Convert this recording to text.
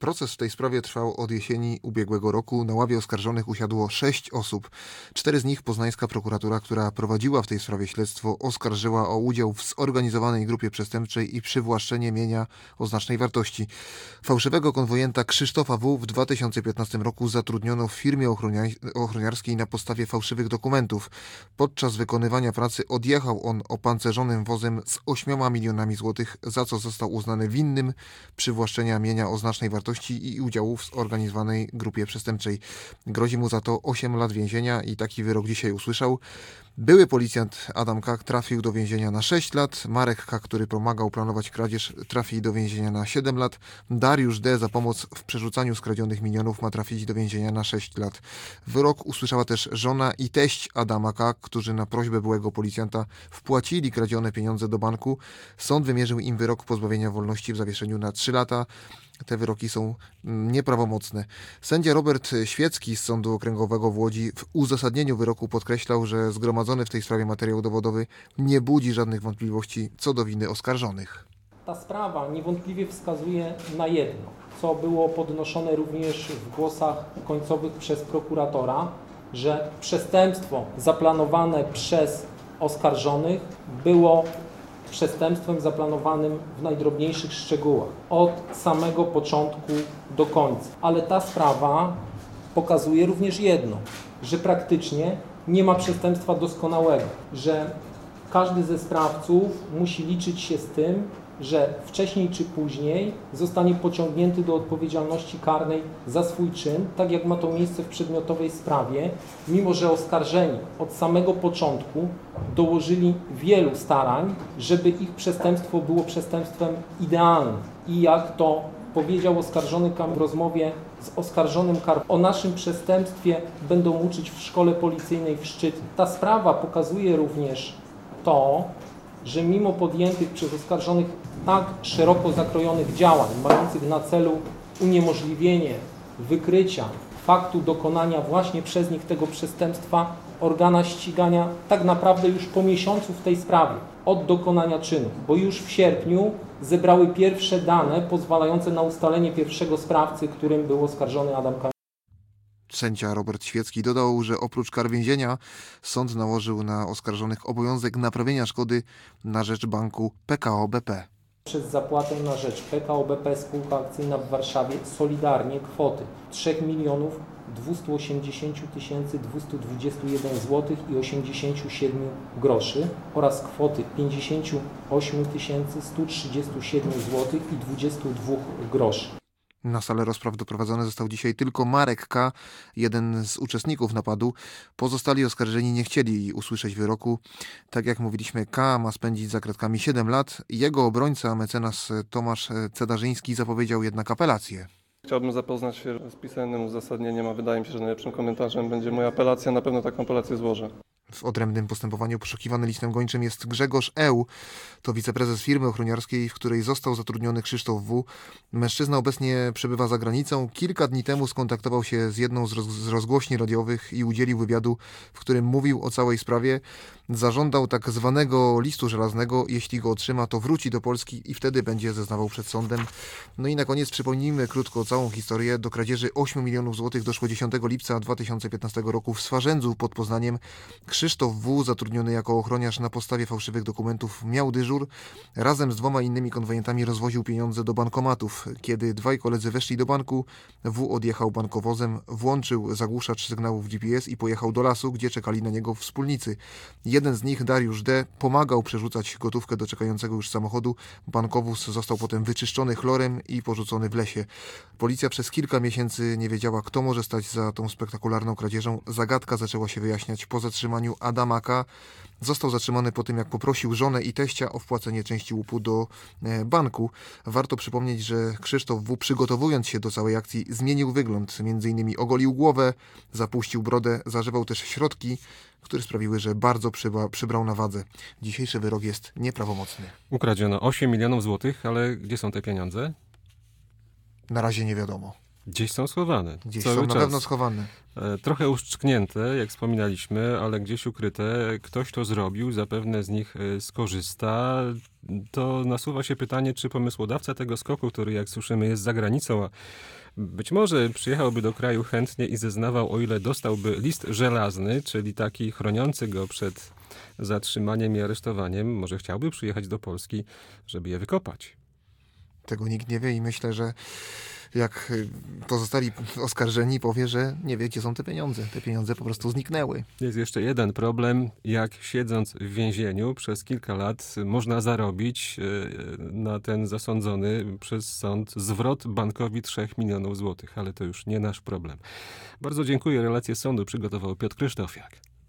Proces w tej sprawie trwał od jesieni ubiegłego roku. Na ławie oskarżonych usiadło 6 osób. 4 z nich poznańska prokuratura, która prowadziła w tej sprawie śledztwo, oskarżyła o udział w zorganizowanej grupie przestępczej i przywłaszczenie mienia o znacznej wartości. Fałszywego konwojenta Krzysztofa W. w 2015 roku zatrudniono w firmie ochroniarskiej na podstawie fałszywych dokumentów. Podczas wykonywania pracy odjechał on opancerzonym wozem z 8 milionami złotych, za co został uznany winnym przywłaszczenia mienia o znacznej wartości i udziału w zorganizowanej grupie przestępczej. Grozi mu za to 8 lat więzienia i taki wyrok dzisiaj usłyszał. Były policjant Adam K. trafił do więzienia na 6 lat. Marek K., który pomagał planować kradzież, trafi do więzienia na 7 lat. Dariusz D. za pomoc w przerzucaniu skradzionych milionów ma trafić do więzienia na 6 lat. Wyrok usłyszała też żona i teść Adama K., którzy na prośbę byłego policjanta wpłacili kradzione pieniądze do banku. Sąd wymierzył im wyrok pozbawienia wolności w zawieszeniu na 3 lata. Te wyroki są nieprawomocne. Sędzia Robert Świecki z Sądu Okręgowego w Łodzi w uzasadnieniu wyroku podkreślał, że zgromadzony w tej sprawie materiał dowodowy nie budzi żadnych wątpliwości co do winy oskarżonych. Ta sprawa niewątpliwie wskazuje na jedno, co było podnoszone również w głosach końcowych przez prokuratora, że przestępstwo zaplanowane przez oskarżonych było przestępstwem zaplanowanym w najdrobniejszych szczegółach, od samego początku do końca. Ale ta sprawa pokazuje również jedno, że praktycznie nie ma przestępstwa doskonałego, że każdy ze sprawców musi liczyć się z tym, że wcześniej czy później zostanie pociągnięty do odpowiedzialności karnej za swój czyn, tak jak ma to miejsce w przedmiotowej sprawie, mimo że oskarżeni od samego początku dołożyli wielu starań, żeby ich przestępstwo było przestępstwem idealnym. I jak to powiedział oskarżony w rozmowie z oskarżonym o naszym przestępstwie będą uczyć w szkole policyjnej w Szczytnie. Ta sprawa pokazuje również to, że mimo podjętych przez oskarżonych tak szeroko zakrojonych działań, mających na celu uniemożliwienie wykrycia faktu dokonania właśnie przez nich tego przestępstwa, organa ścigania tak naprawdę już po miesiącu w tej sprawie od dokonania czynu, bo już w sierpniu zebrały pierwsze dane pozwalające na ustalenie pierwszego sprawcy, którym był oskarżony Adam K. Sędzia Robert Świecki dodał, że oprócz kar więzienia sąd nałożył na oskarżonych obowiązek naprawienia szkody na rzecz banku PKO BP. Przez zapłatę na rzecz PKO BP spółka akcyjna w Warszawie solidarnie kwoty 3 280 221 zł i 87 groszy oraz kwoty 58 137 zł i 22 groszy. Na salę rozpraw doprowadzony został dzisiaj tylko Marek K., jeden z uczestników napadu. Pozostali oskarżeni nie chcieli usłyszeć wyroku. Tak jak mówiliśmy, K. ma spędzić za kratkami 7 lat. Jego obrońca, mecenas Tomasz Cedarzyński, zapowiedział jednak apelację. Chciałbym zapoznać się z pisemnym uzasadnieniem, a wydaje mi się, że najlepszym komentarzem będzie moja apelacja. Na pewno taką apelację złożę. W odrębnym postępowaniu poszukiwany listem gończym jest Grzegorz Eł. To wiceprezes firmy ochroniarskiej, w której został zatrudniony Krzysztof W. Mężczyzna obecnie przebywa za granicą. Kilka dni temu skontaktował się z jedną z rozgłośni radiowych i udzielił wywiadu, w którym mówił o całej sprawie. Zażądał tak zwanego listu żelaznego. Jeśli go otrzyma, to wróci do Polski i wtedy będzie zeznawał przed sądem. No i na koniec przypomnijmy krótko całą historię. Do kradzieży 8 milionów złotych doszło 10 lipca 2015 roku w Swarzędzu pod Poznaniem. Krzysztof W., zatrudniony jako ochroniarz na podstawie fałszywych dokumentów, miał dyżur. Razem z 2 innymi konwojentami rozwoził pieniądze do bankomatów. Kiedy 2 koledzy weszli do banku, W. odjechał bankowozem, włączył zagłuszacz sygnałów GPS i pojechał do lasu, gdzie czekali na niego wspólnicy. Jeden z nich, Dariusz D., pomagał przerzucać gotówkę do czekającego już samochodu. Bankowóz został potem wyczyszczony chlorem i porzucony w lesie. Policja przez kilka miesięcy nie wiedziała, kto może stać za tą spektakularną kradzieżą. Zagadka zaczęła się wyjaśniać po zatrzymaniu Adama K. Został zatrzymany po tym, jak poprosił żonę i teścia o wpłacenie części łupu do banku. Warto przypomnieć, że Krzysztof W., przygotowując się do całej akcji, zmienił wygląd. Między innymi ogolił głowę, zapuścił brodę, zażywał też środki, które sprawiły, że bardzo przybrał na wadze. Dzisiejszy wyrok jest nieprawomocny. Ukradziono 8 milionów złotych, ale gdzie są te pieniądze? Na razie nie wiadomo. Gdzieś są schowane. Gdzieś cały są na czas. pewno schowane. Trochę uszczknięte, jak wspominaliśmy, ale gdzieś ukryte. Ktoś to zrobił, zapewne z nich skorzysta. To nasuwa się pytanie, czy pomysłodawca tego skoku, który jak słyszymy jest za granicą, a być może przyjechałby do kraju chętnie i zeznawał, o ile dostałby list żelazny, czyli taki chroniący go przed zatrzymaniem i aresztowaniem, może chciałby przyjechać do Polski, żeby je wykopać. Tego nikt nie wie i myślę, że jak pozostali oskarżeni powie, że nie wie, gdzie są te pieniądze. Te pieniądze po prostu zniknęły. Jest jeszcze jeden problem, jak siedząc w więzieniu przez kilka lat można zarobić na ten zasądzony przez sąd zwrot bankowi 3 milionów złotych, ale to już nie nasz problem. Bardzo dziękuję. Relację z sądu przygotował Piotr Krzysztofiak.